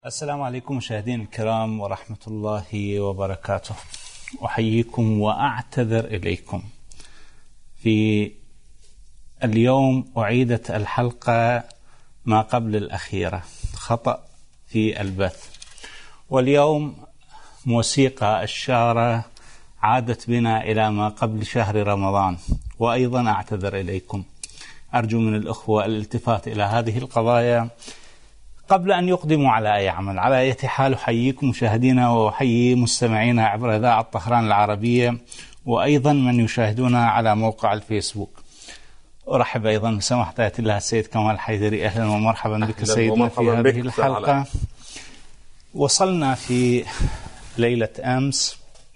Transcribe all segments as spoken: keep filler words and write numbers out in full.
السلام عليكم مشاهدين الكرام ورحمة الله وبركاته. أحييكم وأعتذر إليكم. في اليوم أعيدت الحلقة ما قبل الأخيرة، خطأ في البث، واليوم موسيقى الشارة عادت بنا إلى ما قبل شهر رمضان، وأيضا أعتذر إليكم. أرجو من الأخوة الالتفات إلى هذه القضايا قبل أن يقدموا على أي عمل. على أي حال أحييكم مشاهدينا وأحيي مستمعينا عبر إذاعة طهران العربية، وأيضا من يشاهدونا على موقع الفيسبوك. أرحب أيضا بسماحة آية الله السيد كمال الحيدري. أهلا ومرحبا بك سيدنا في هذه الحلقة. وصلنا في ليلة أمس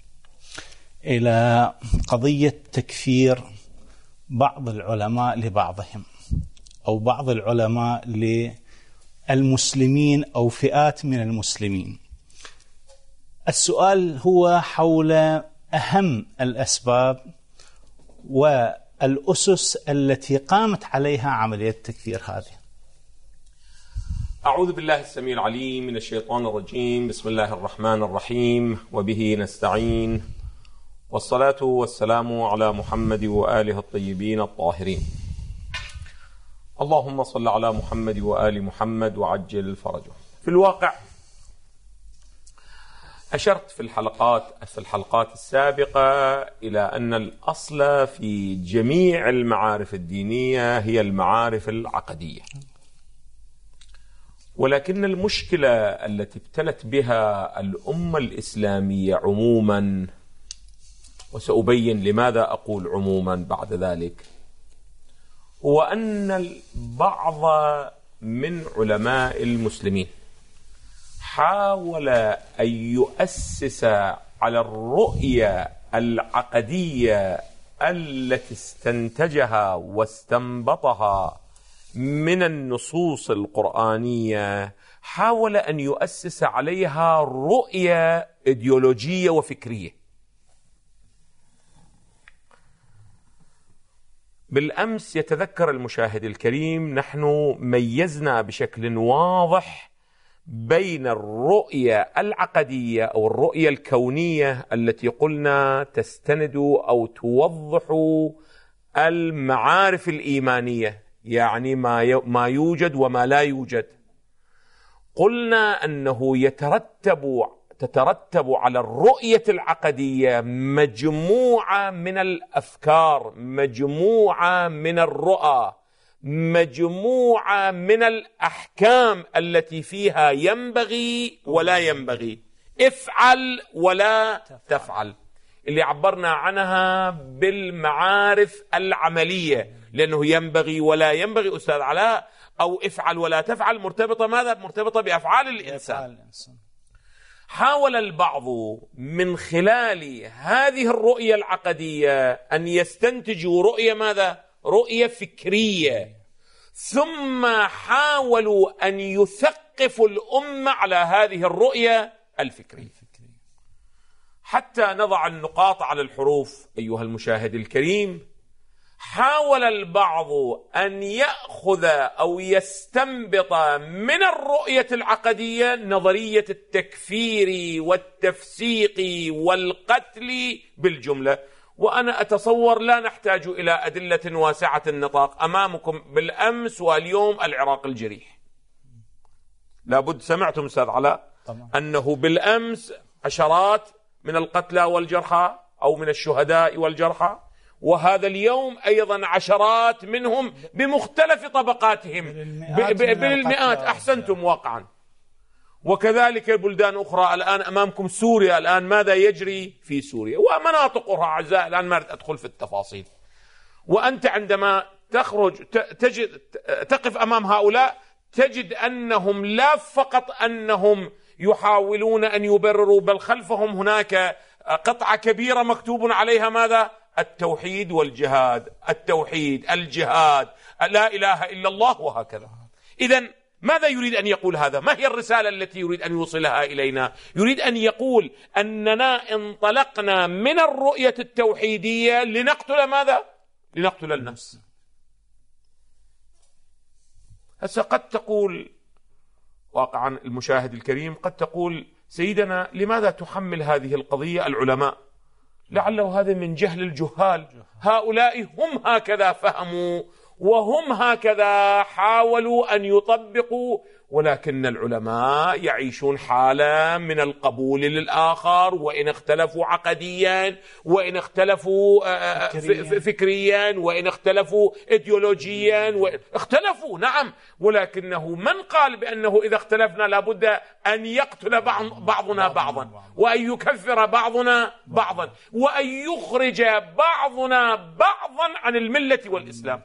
إلى قضية تكفير بعض العلماء لبعضهم، أو بعض العلماء للمسلمين أو فئات من المسلمين. السؤال هو حول أهم الأسباب والأسس التي قامت عليها عملية التكفير هذه. أعوذ بالله السميع العليم من الشيطان الرجيم. بسم الله الرحمن الرحيم، وبه نستعين، والصلاة والسلام على محمد وآله الطيبين الطاهرين. اللهم صل على محمد وآل محمد وعجل فرجه. في الواقع أشرت في الحلقات في الحلقات السابقة إلى أن الأصل في جميع المعارف الدينية هي المعارف العقدية، ولكن المشكلة التي ابتلت بها الأمة الإسلامية عموما، وسأبين لماذا أقول عموما بعد ذلك، هو أن البعض من علماء المسلمين حاول أن يؤسس على الرؤية العقدية التي استنتجها واستنبطها من النصوص القرآنية، حاول أن يؤسس عليها رؤية إيديولوجية وفكرية. بالأمس يتذكر المشاهد الكريم نحن ميزنا بشكل واضح بين الرؤية العقدية أو الرؤية الكونية التي قلنا تستند أو توضح المعارف الإيمانية، يعني ما ما يوجد وما لا يوجد. قلنا أنه يترتب تترتب على الرؤية العقدية مجموعة من الأفكار، مجموعة من الرؤى، مجموعة من الأحكام التي فيها ينبغي ولا ينبغي، افعل ولا تفعل، اللي عبرنا عنها بالمعارف العملية، لأنه ينبغي ولا ينبغي أستاذ علاء أو افعل ولا تفعل مرتبطة ماذا؟ مرتبطة بأفعال الإنسان. حاول البعض من خلال هذه الرؤية العقدية أن يستنتجوا رؤية ماذا؟ رؤية فكرية، ثم حاولوا أن يثقفوا الأمة على هذه الرؤية الفكرية. حتى نضع النقاط على الحروف أيها المشاهد الكريم، حاول البعض أن يأخذ أو يستنبط من الرؤية العقدية نظرية التكفير والتفسيق والقتل بالجملة. وأنا أتصور لا نحتاج إلى أدلة واسعة النطاق. أمامكم بالأمس واليوم العراق الجريح، لابد سمعتم أستاذ علاء أنه بالأمس عشرات من القتلى والجرحى أو من الشهداء والجرحى، وهذا اليوم أيضا عشرات منهم بمختلف طبقاتهم بالمئات. أحسنتم واقعا. وكذلك بلدان أخرى. الآن أمامكم سوريا، الآن ماذا يجري في سوريا ومناطق أخرى أعزائي، الآن ما أدخل في التفاصيل. وأنت عندما تخرج تجد تقف أمام هؤلاء تجد أنهم لا فقط أنهم يحاولون أن يبرروا، بل خلفهم هناك قطعة كبيرة مكتوب عليها ماذا؟ التوحيد والجهاد، التوحيد، الجهاد، لا إله إلا الله، وهكذا. إذن ماذا يريد أن يقول هذا؟ ما هي الرسالة التي يريد أن يوصلها إلينا؟ يريد أن يقول أننا انطلقنا من الرؤية التوحيدية لنقتل ماذا؟ لنقتل النفس. هسه قد تقول واقعا المشاهد الكريم قد تقول سيدنا لماذا تحمل هذه القضية العلماء؟ لعله هذا من جهل الجهال، هؤلاء هم هكذا فهموا وهم هكذا حاولوا أن يطبقوا، ولكن العلماء يعيشون حالة من القبول للآخر وإن اختلفوا عقديا وإن اختلفوا فكريا, فكريا وإن اختلفوا إيديولوجيا وإن اختلفوا نعم، ولكنه من قال بأنه إذا اختلفنا لابد أن يقتل بعضنا بعضا وأن يكفر بعضنا بعضا وأن يخرج بعضنا بعضا عن الملة والإسلام.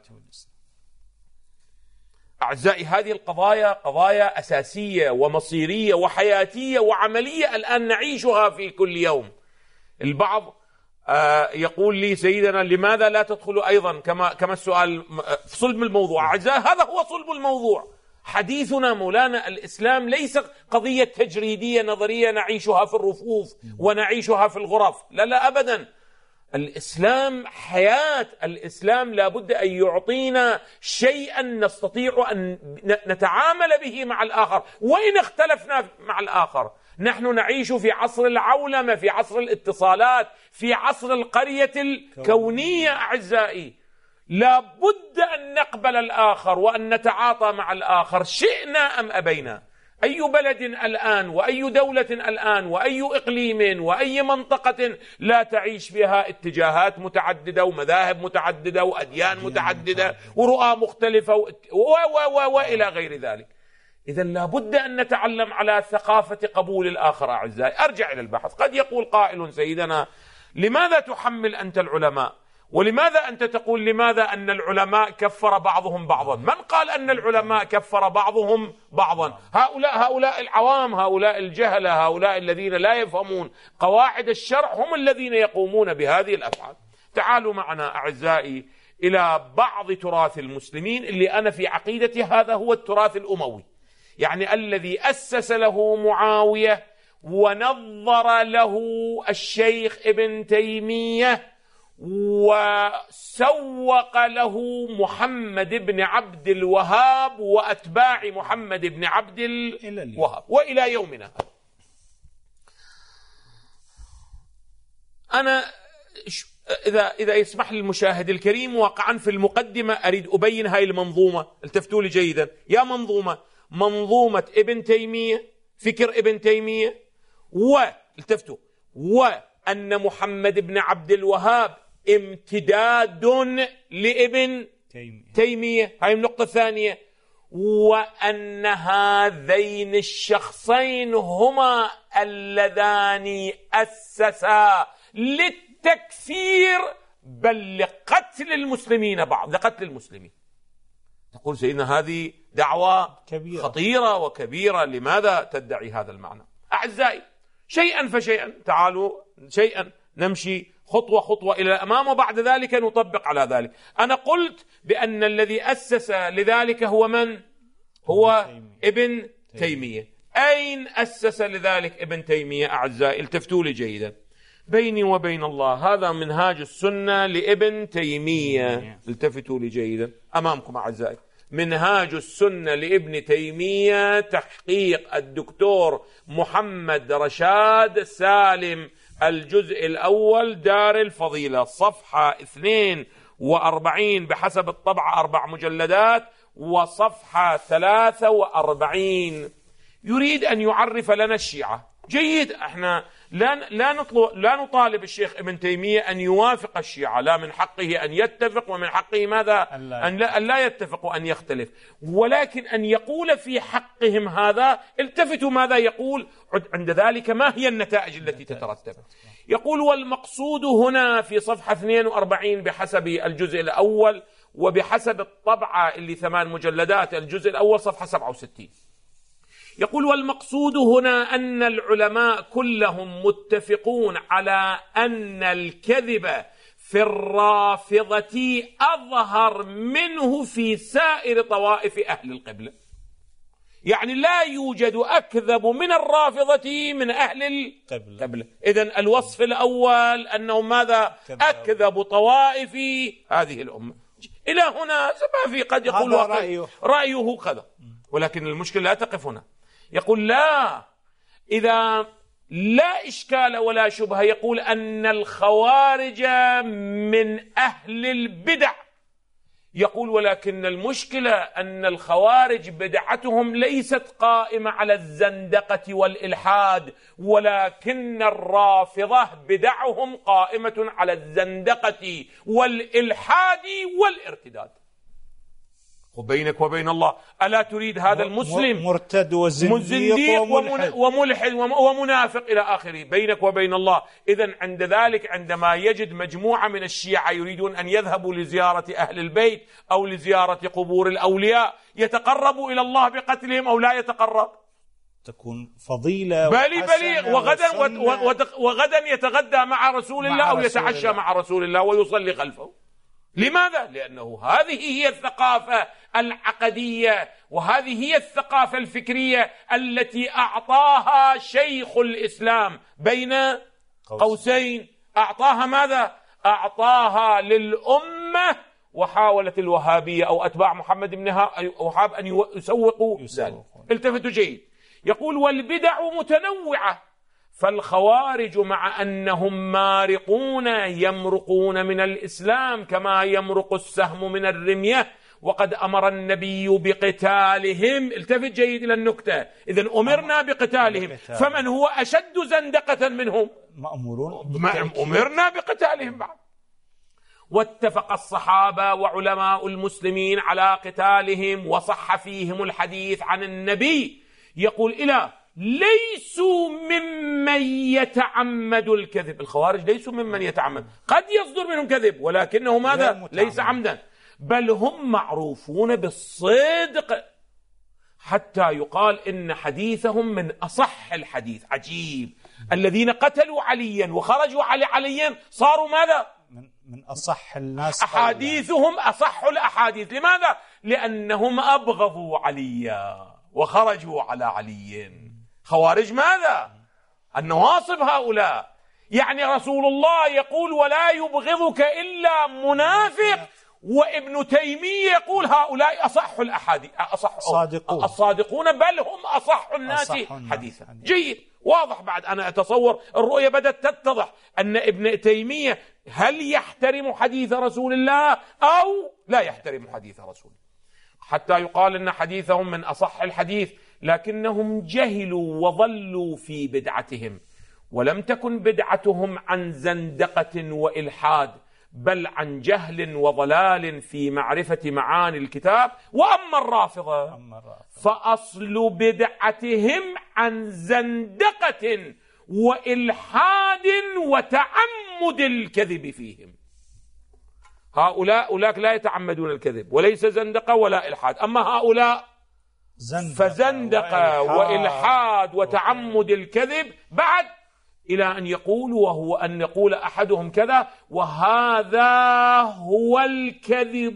أعزائي، هذه القضايا قضايا أساسية ومصيرية وحياتية وعملية الآن نعيشها في كل يوم. البعض يقول لي سيدنا لماذا لا تدخل أيضا كما كما السؤال في صلب الموضوع؟ أعزائي، هذا هو صلب الموضوع. حديثنا مولانا الإسلام ليس قضية تجريدية نظرية نعيشها في الرفوف ونعيشها في الغرف، لا لا أبدا. الإسلام حياة، الإسلام لابد أن يعطينا شيئا نستطيع أن نتعامل به مع الآخر وإن اختلفنا مع الآخر. نحن نعيش في عصر العولمة، في عصر الاتصالات، في عصر القرية الكونية. أعزائي، لابد أن نقبل الآخر وأن نتعاطى مع الآخر شئنا أم أبينا. أي بلد الآن وأي دولة الآن وأي إقليم وأي منطقة لا تعيش بها اتجاهات متعددة ومذاهب متعددة وأديان متعددة ورؤى مختلفة و و و وإلى غير ذلك. إذا لابد أن نتعلم على ثقافة قبول الآخر. أعزائي، أرجع إلى البحث. قد يقول قائل سيدنا لماذا تحمل أنت العلماء؟ ولماذا أنت تقول لماذا أن العلماء كفر بعضهم بعضا؟ من قال أن العلماء كفر بعضهم بعضا؟ هؤلاء هؤلاء العوام، هؤلاء الجهلة، هؤلاء الذين لا يفهمون قواعد الشرع هم الذين يقومون بهذه الأفعال. تعالوا معنا أعزائي إلى بعض تراث المسلمين اللي أنا في عقيدتي هذا هو التراث الأموي، يعني الذي أسس له معاوية ونظر له الشيخ ابن تيمية وسوق له محمد بن عبد الوهاب وأتباع محمد بن عبد الوهاب وإلى يومنا. أنا إذا إذا يسمح لي المشاهد الكريم واقعا في المقدمة أريد أبين هاي المنظومة. التفتوا لي جيدا يا منظومة، منظومة ابن تيمية، فكر ابن تيمية، والتفتوا وأن محمد بن عبد الوهاب امتداد لابن تيمية. تيمية هاي النقطة الثانية. وأن هذين الشخصين هما اللذان أسسا للتكفير بل لقتل المسلمين بعض، لقتل المسلمين. تقول سيدنا هذه دعوة كبيرة خطيرة وكبيرة، لماذا تدعي هذا المعنى؟ أعزائي، شيئا فشيئا، تعالوا شيئا نمشي خطوة خطوة إلى الأمام وبعد ذلك نطبق على ذلك. أنا قلت بأن الذي أسس لذلك هو من؟ هو ابن تيمية. أين أسس لذلك ابن تيمية؟ أعزائي التفتوا لي جيدا، بيني وبين الله هذا منهاج السنة لابن تيمية. التفتوا لي جيدا أمامكم أعزائي، منهاج السنة لابن تيمية، تحقيق الدكتور محمد رشاد سالم، الجزء الأول دار الفضيلة، صفحة اثنين وأربعين بحسب الطبعة، أربع مجلدات، وصفحة ثلاثة وأربعين. يريد أن يعرف لنا الشيعة. جيد، احنا لا لا نطلب لا نطالب الشيخ ابن تيمية أن يوافق الشيعة، لا، من حقه أن يتفق ومن حقه ماذا؟ أن لا, أن لا يتفق وأن يختلف، ولكن أن يقول في حقهم هذا. التفتوا ماذا يقول عند ذلك، ما هي النتائج التي تترتب. يقول والمقصود هنا في صفحة اثنين وأربعين بحسب الجزء الأول وبحسب الطبعة اللي ثمان مجلدات، الجزء الأول صفحة سبعة وستين. يقول والمقصود هنا أن العلماء كلهم متفقون على أن الكذب في الرافضة أظهر منه في سائر طوائف أهل القبلة. يعني لا يوجد أكذب من الرافضة من أهل القبلة. إذن الوصف الأول أنه ماذا؟ أكذب طوائف هذه الأمة. إلى هنا ما في، قد يقول رأيه, رأيه كذا، ولكن المشكلة لا تقف هنا. يقول لا، إذا لا إشكال ولا شبهة، يقول أن الخوارج من أهل البدع، يقول ولكن المشكلة أن الخوارج بدعتهم ليست قائمة على الزندقة والإلحاد، ولكن الرافضة بدعهم قائمة على الزندقة والإلحاد والارتداد. وبينك وبين الله، ألا تريد هذا المسلم مرتد وزنديق وملحد, وملحد ومنافق إلى آخره؟ بينك وبين الله. إذن عند ذلك عندما يجد مجموعة من الشيعة يريدون أن يذهبوا لزيارة أهل البيت أو لزيارة قبور الأولياء، يتقربوا إلى الله بقتلهم أو لا يتقرب؟ تكون فضيلة بلي بلي وغدا, وغدا يتغدى مع رسول الله أو يتعشى مع رسول الله ويصلي خلفه. لماذا؟ لأنه هذه هي الثقافة العقدية، وهذه هي الثقافة الفكرية التي أعطاها شيخ الإسلام بين قوسين. أعطاها ماذا؟ أعطاها للأمة. وحاولت الوهابية أو أتباع محمد بن وهاب أن يسوقوا ذلك. التفتوا جيد. يقول والبدع متنوعة، فالخوارج مع أنهم مارقون يمرقون من الإسلام كما يمرق السهم من الرمية، وقد أمر النبي بقتالهم. التفت جيد إلى النكتة. إذن أمرنا بقتالهم، فمن هو أشد زندقة منهم؟ مأمورون، أمرنا بقتالهم بعد. واتفق الصحابة وعلماء المسلمين على قتالهم، وصح فيهم الحديث عن النبي يقول إلى ليسوا ممن يتعمد الكذب. الخوارج ليسوا ممن يتعمد، قد يصدر منهم كذب ولكنه ماذا؟ ليس عمدا، بل هم معروفون بالصدق، حتى يقال إن حديثهم من أصح الحديث. عجيب، الذين قتلوا عليا وخرجوا على عليا صاروا ماذا؟ من أصح الناس، أحاديثهم أصح الأحاديث. لماذا؟ لأنهم أبغضوا عليا وخرجوا على علي. خوارج ماذا؟ النواصب هؤلاء. يعني رسول الله يقول ولا يبغضك إلا منافق، وابن تيمية يقول هؤلاء أصح الأحاديث، أصح صادقون. الصادقون، بل هم أصح الناس حديثا. جيد، واضح. بعد أنا أتصور الرؤية بدأت تتضح أن ابن تيمية هل يحترم حديث رسول الله أو لا يحترم حديث رسول الله، حتى يقال أن حديثهم من أصح الحديث، لكنهم جهلوا وظلوا في بدعتهم، ولم تكن بدعتهم عن زندقة وإلحاد، بل عن جهل وضلال في معرفة معاني الكتاب. وأما الرافضة فأصل بدعتهم عن زندقة وإلحاد وتعمد الكذب فيهم. هؤلاء أولاك لا يتعمدون الكذب، وليس زندقة ولا إلحاد. أما هؤلاء فزندقة وإلحاد وتعمد الكذب، بعد إلى أن يقولوا، وهو أن يقول أحدهم كذا، وهذا هو الكذب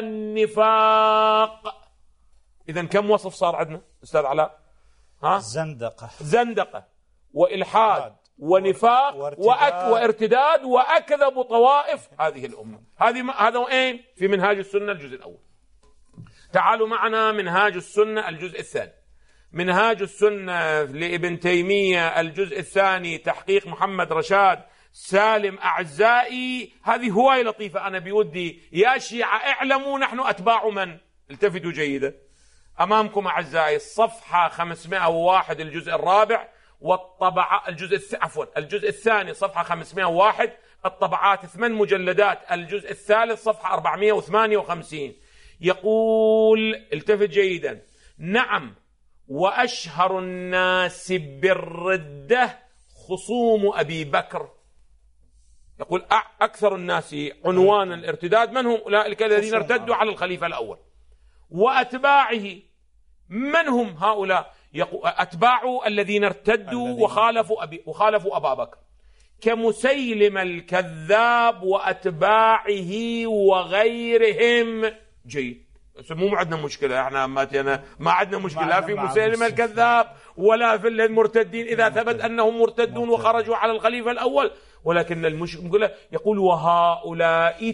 والنفاق. إذن كم وصف صار عندنا أستاذ علاء؟ ها؟ زندقة زندقة وإلحاد ونفاق وارتداد, وارتداد وأكذب طوائف هذه الأمة. هذه هذا أين؟ في منهاج السنة الجزء الأول. تعالوا معنا منهاج السنة الجزء الثاني. منهاج السنة لابن تيمية الجزء الثاني، تحقيق محمد رشاد سالم أعزائي. هذه هواية لطيفة، أنا بودي يا شيعة اعلموا نحن أتباع من. التفتوا جيدا أمامكم أعزائي، الصفحة خمسمائة وواحد الجزء الرابع، والطبعة الجزء عفوا الجزء الثاني صفحة خمسمائة وواحد، الطبعات ثمان مجلدات، الجزء الثالث صفحة أربعمائة وثمانية وخمسين. يقول التفت جيدا: نعم، وأشهر الناس بالردة خصوم أبي بكر. يقول أكثر الناس عنوان الارتداد من هم؟ أولئك الذين ارتدوا على الخليفة الأول وأتباعه. من هم هؤلاء؟ أتباع الذين ارتدوا وخالفوا أبي وخالفوا أبا بكر، كمسيلم الكذاب وأتباعه وغيرهم. جيد، مو عندنا مشكلة، احنا ما ما عندنا مشكلة لا في مسيلم الكذاب ولا في المرتدين إذا ثبت أنهم مرتدون وخرجوا على الخليفة الأول. ولكن المشكلة يقول وهؤلاء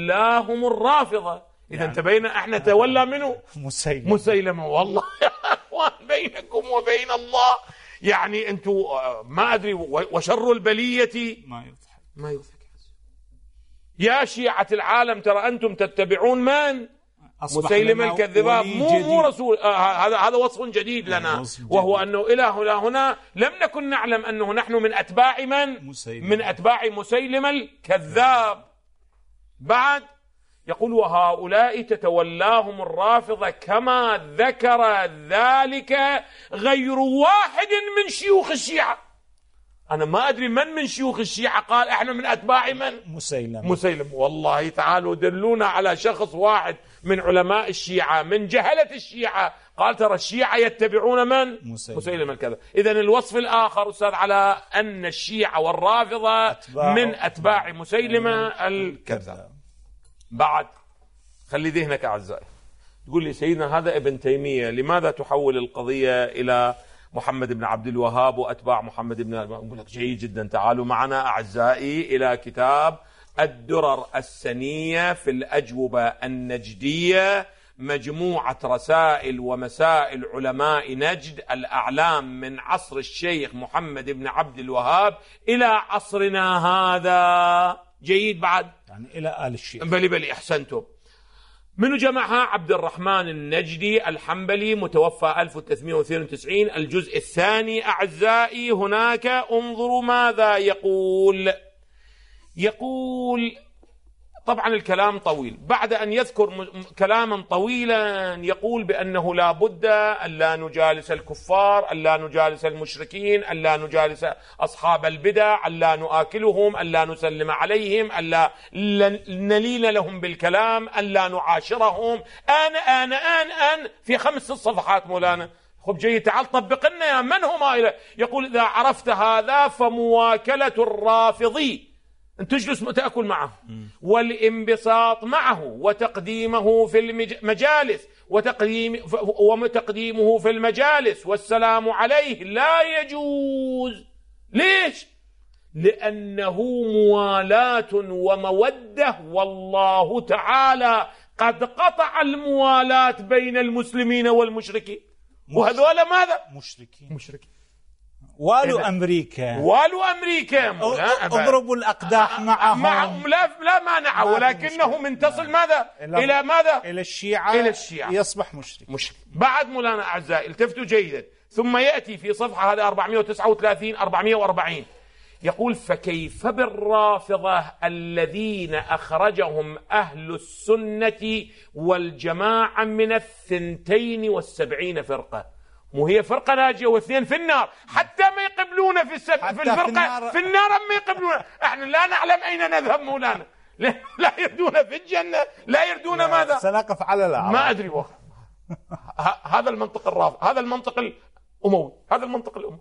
تتولاهم الرافضة. إذا يعني انتبهنا احنا تولى منه مسيلمة. مسيلمة والله اخوان بينكم وبين الله. يعني انتم ما ادري، وشر البليه ما يضحك ما يضحك. يا شيعة العالم ترى انتم تتبعون من؟ مسيلمة الكذاب، مو مو رسول. آه هذا هذا وصف جديد لنا، وهو انه الى هنا هنا لم نكن نعلم انه نحن من اتباع من؟ مسيلمة. من اتباع مسيلمة الكذاب. بعد يقول وهؤلاء تتولاهم الرافضة كما ذكر ذلك غير واحد من شيوخ الشيعة. أنا ما أدري من من شيوخ الشيعة قال إحنا من أتباع من؟ مسيلم. مسيلم. والله تعالوا دلونا على شخص واحد من علماء الشيعة من جهلة الشيعة قال ترى الشيعة يتبعون من؟ مسيلم, مسيلم الكذاب. إذن الوصف الآخر أستاذ على أن الشيعة والرافضة أتباع من أتباع مسيلمة الكذاب. بعد خلي ذهنك أعزائي، تقول لي سيدنا هذا ابن تيمية، لماذا تحول القضية إلى محمد بن عبد الوهاب وأتباع محمد بن؟ أقول لك جيد جدا، تعالوا معنا أعزائي إلى كتاب الدرر السنية في الأجوبة النجدية، مجموعة رسائل ومسائل علماء نجد الأعلام من عصر الشيخ محمد بن عبد الوهاب إلى عصرنا هذا. جيد. بعد يعني إلى آل الشيخ. بلي بلي أحسنتم. منو جمعها؟ عبد الرحمن النجدي الحنبلي، متوفى ألف وثلاثمائة واثنين وتسعين، الجزء الثاني. أعزائي هناك انظروا ماذا يقول. يقول طبعا الكلام طويل، بعد أن يذكر كلاما طويلا يقول بأنه لا بد أن لا نجالس الكفار، أن لا نجالس المشركين، أن لا نجالس أصحاب البدع، أن لا نآكلهم، أن لا نسلم عليهم، أن لا نلين لهم بالكلام، أن لا نعاشرهم. آن آن آن آن في خمس صفحات مولانا. خب جيد، تعال طبق لنا يا من هم. يقول إذا عرفت هذا فمواكلة الرافضي أن تجلس تأكل معه، والانبساط معه، وتقديمه في المجالس، وتقديم وتقديمه في المجالس والسلام عليه لا يجوز. ليش؟ لأنه موالاة ومودة، والله تعالى قد قطع الموالاة بين المسلمين والمشركين. وهذول ماذا؟ مشركين. مشركين. والوا أمريكا والوا أمريكا اضربوا الأقداح معهم معهم لا لا مانع، ولكنه منتصل ماذا؟ إلى ماذا؟ إلى الشيعة. إلى الشيعة يصبح مشرك. مشرك. بعد مولانا أعزائي التفتوا جيدا، ثم يأتي في صفحة هذا أربعمائة وتسعة وثلاثين أربعمائة وأربعين يقول فكيف بالرافضة الذين أخرجهم أهل السنة والجماعة من الثنتين والسبعين فرقة. مو هي فرقة ناجية واثنين في النار، حتى ما يقبلون في السب في الفرقة في النار, في النار ما يقبلون. احنا لا نعلم أين نذهب مولانا، لا يردون في الجنة، لا يردون لا ماذا؟ سنقف على الأعراف. ما أدري والله. هذا المنطق الرافض، هذا المنطق الأموي، هذا المنطق الأموي.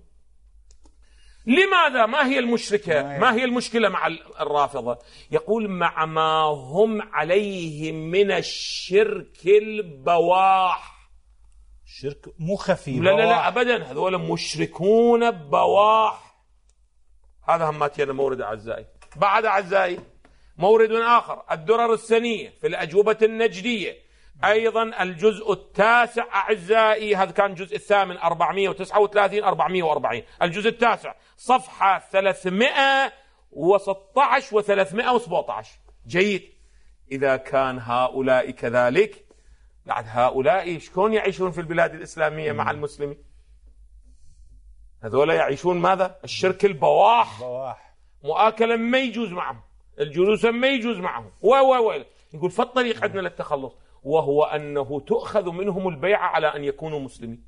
لماذا؟ ما هي المشركة؟ ما هي المشكلة مع الرافضة؟ يقول مع ما هم عليه من الشرك البواح. شرك مو خفي. لا لا لا أبدا، هذول مشركون بواح. هذا هماتي أنا مورد أعزائي. بعد أعزائي مورد آخر الدرر السنية في الأجوبة النجدية، أيضا الجزء التاسع أعزائي، هذا كان الجزء الثامن أربعمائة وتسعة وثلاثين أربعمائة وأربعين، الجزء التاسع صفحة ثلاثمائة وستة عشر وثلاثمائة وسبعة عشر. جيد. إذا كان هؤلاء كذلك، بعد هؤلاء شكون يعيشون في البلاد الإسلامية مع المسلمين؟ هذول يعيشون ماذا؟ الشرك البواح. بواح. مؤاكلا ما يجوز معهم، الجلوس ما يجوز معهم، و و و يقول فالطريق عندنا للتخلص، وهو أنه تؤخذ منهم البيعة على أن يكونوا مسلمين.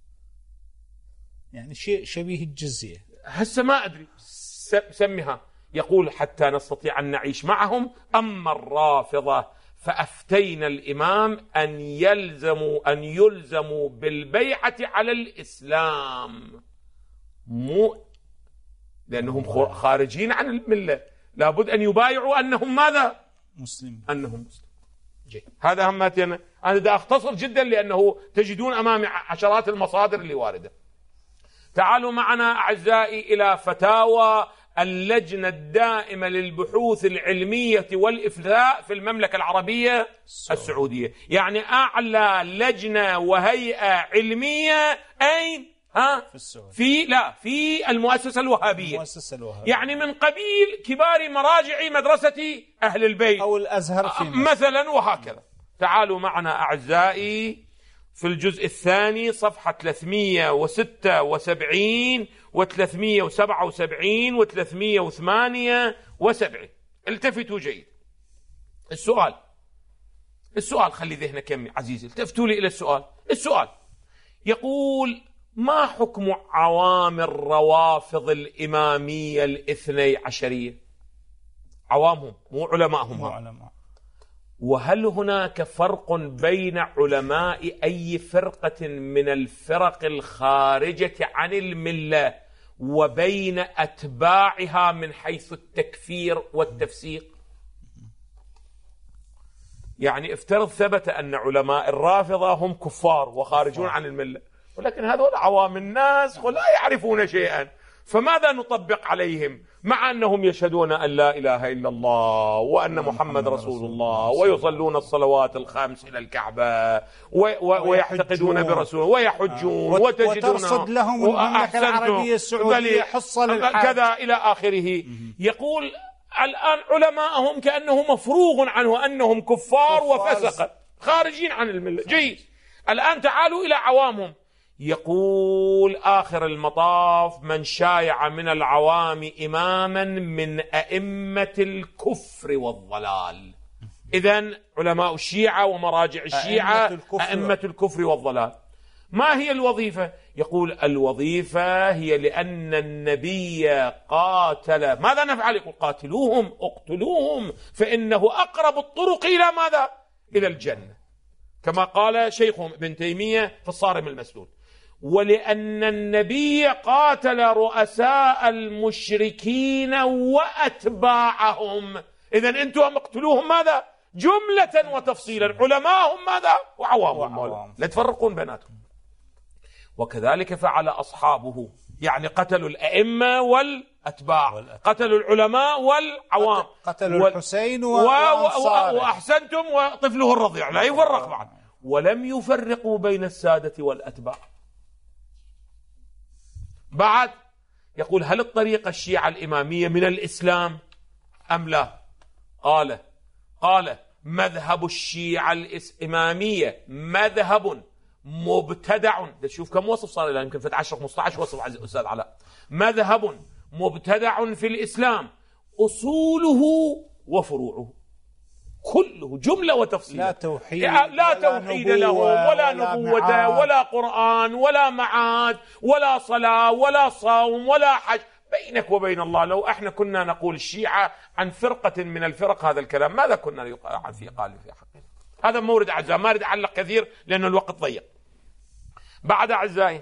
يعني شيء شبيه الجزية. هسه ما أدري سميها. يقول حتى نستطيع أن نعيش معهم. أما الرافضة فأفتينا الإمام أن يلزموا أن يلزموا بالبيعة على الإسلام، مو لأنهم خارجين عن الملة، لابد أن يبايعوا أنهم ماذا؟ مسلم. أنهم مسلم. جيد. هذا هماتي أنا أنا دا أختصر جدا لأنه تجدون أمامي عشرات المصادر اللي واردة. تعالوا معنا أعزائي إلى فتاوى اللجنة الدائمة للبحوث العلمية والإفتاء في المملكة العربية السعودية. يعني أعلى لجنة وهيئة علمية أين؟ ها؟ في السعودية. في لا في المؤسسة الوهابية. المؤسسة الوهابية. يعني من قبيل كبار مراجع مدرسة أهل البيت أو الأزهر في مصر مثلا، وهكذا. تعالوا معنا أعزائي في الجزء الثاني صفحة ثلاثمئة وستة وسبعين وثلاثمئة وسبعة وسبعين وثلاثمئة وثمانية وسبعين. التفتوا جيد. السؤال السؤال خلي ذهنك يمي عزيزي، التفتوا لي إلى السؤال. السؤال يقول: ما حكم عوام الروافض الإمامية الاثني عشرية؟ عوامهم مو علماءهم. مو علماء. وهل هناك فرق بين علماء أي فرقة من الفرق الخارجة عن الملة وبين أتباعها من حيث التكفير والتفسيق؟ يعني افترض ثبت أن علماء الرافضة هم كفار وخارجون عن الملة، ولكن هذول عوام الناس لا يعرفون شيئا، فماذا نطبق عليهم مع أنهم يشهدون أن لا إله إلا الله وأن محمد رسول الله ويصلون الصلوات الخمس إلى الكعبة ويعتقدون برسوله ويحجون وترصد لهم المملكة العربية السعودية حصة للحاج كذا إلى آخره. يقول الآن علماءهم كأنه مفروغ عنه أنهم كفار وفسقة خارجين عن الملة. جيد. الآن تعالوا إلى عوامهم. يقول آخر المطاف: من شايع من العوام إماما من أئمة الكفر والضلال. إذن علماء الشيعة ومراجع الشيعة أئمة الكفر, أئمة الكفر والضلال. ما هي الوظيفة؟ يقول الوظيفة هي لأن النبي قاتل. ماذا نفعل؟ يقول قاتلوهم اقتلوهم فإنه أقرب الطرق إلى ماذا؟ إلى الجنة، كما قال شيخهم ابن تيمية في الصارم المسلول. ولأن النبي قاتل رؤساء المشركين وأتباعهم. إذن أنتم اقتلوهم ماذا؟ جملة وتفصيلا. علماءهم ماذا؟ وعوامهم. لا تفرقون بيناتهم. وكذلك فعل أصحابه، يعني قتلوا الأئمة والأتباع، قتلوا العلماء والعوام، قتلوا الحسين و... وأحسنتم وطفله الرضيع، لا يفرق بعد. ولم يفرقوا بين السادة والأتباع. بعد يقول: هل الطريقة الشيعة الإمامية من الإسلام أم لا؟ قال قال مذهب الشيعة الإمامية مذهب مبتدع. شوف كم وصف صار له، يمكن في عشرة خمسة عشر وصف أستاذ علاء. مذهب مبتدع في الإسلام أصوله وفروعه كله جملة وتفصيل. لا توحيد لا توحيد له ولا نبوة ولا قرآن ولا معاد ولا صلاة ولا صوم ولا حج. بينك وبين الله لو احنا كنا نقول الشيعة عن فرقة من الفرق هذا الكلام ماذا كنا يقال في قال في حقنا؟ هذا مورد أعزائي، ما أريد أعلق كثير لأن الوقت ضيق. بعد أعزائي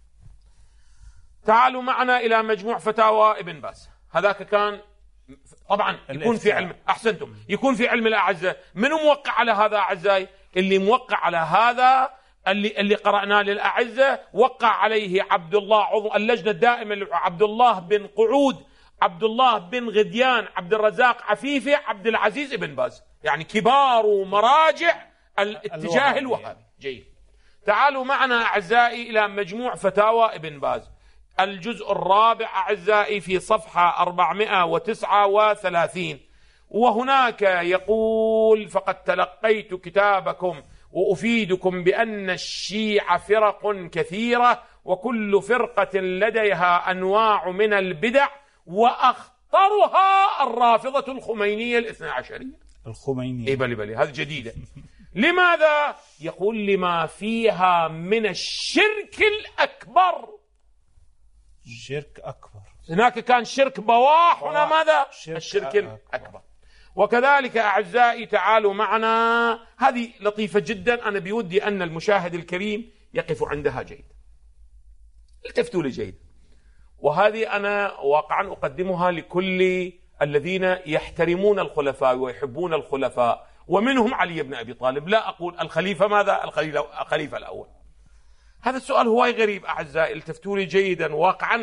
تعالوا معنا إلى مجموع فتاوى ابن باز. هذاك كان طبعا يكون في علم، أحسنتم، يكون في علم الأعزة. من موقع على هذا أعزائي؟ اللي موقع على هذا اللي اللي قرأناه للأعزة وقع عليه عبد الله عضو اللجنة الدائمة، عبد الله بن قعود، عبد الله بن غديان، عبد الرزاق عفيفي، عبد العزيز ابن باز، يعني كبار ومراجع الاتجاه الوهابي. جيد. تعالوا معنا أعزائي إلى مجموع فتاوى ابن باز الجزء الرابع أعزائي في صفحة أربعمائة وتسعة وثلاثين. وهناك يقول: فقد تلقيت كتابكم وأفيدكم بأن الشيعة فرق كثيرة وكل فرقة لديها أنواع من البدع وأخطرها الرافضة الخمينية الاثنى عشرية. الخمينية إيه بلي بلي هذه جديدة. لماذا؟ يقول: لما فيها من الشرك الأكبر. شرك أكبر. هناك كان شرك بواح، هنا ماذا؟ شرك الشرك أكبر. الأكبر. وكذلك أعزائي تعالوا معنا، هذه لطيفة جدا، أنا بودي أن المشاهد الكريم يقف عندها جيد. التفتوا لي جيد. وهذه أنا واقعا أقدمها لكل الذين يحترمون الخلفاء ويحبون الخلفاء، ومنهم علي بن أبي طالب. لا أقول الخليفة ماذا؟ الخليفة الأول. هذا السؤال هواي غريب أعزائي، التفتوا لي جيدا. واقعا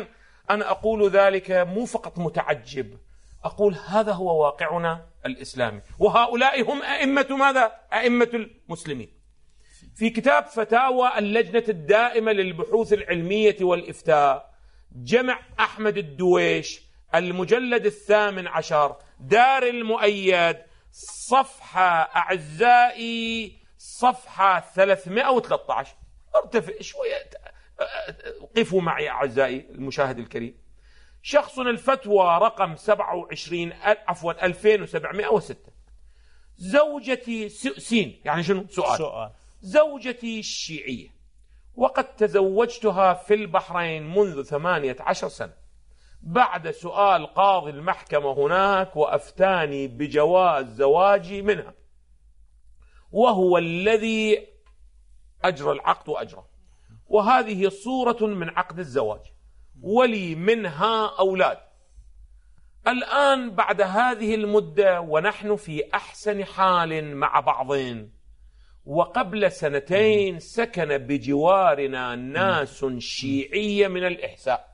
أنا أقول ذلك مو فقط متعجب، أقول هذا هو واقعنا الإسلامي، وهؤلاء هم أئمة ماذا؟ أئمة المسلمين. في كتاب فتاوى اللجنة الدائمة للبحوث العلمية والإفتاء، جمع أحمد الدويش، المجلد الثامن عشر، دار المؤيد، صفحة أعزائي صفحة ثلاثمائة وثلاثة عشر. ارتفع شوية، قفوا معي أعزائي المشاهد الكريم. شخص الفتوى رقم سبعة وعشرين عفوا ألفين وسبعمائة وستة. زوجتي سين، يعني شنو؟ سؤال. سؤال. زوجتي الشيعية، وقد تزوجتها في البحرين منذ ثمانية عشر سنة، بعد سؤال قاضي المحكمة هناك وأفتاني بجواز زواجي منها، وهو الذي أجرى العقد وأجرى، وهذه صورة من عقد الزواج، ولي منها أولاد. الآن بعد هذه المدة ونحن في أحسن حال مع بعضين، وقبل سنتين سكن بجوارنا ناس شيعية من الإحساء،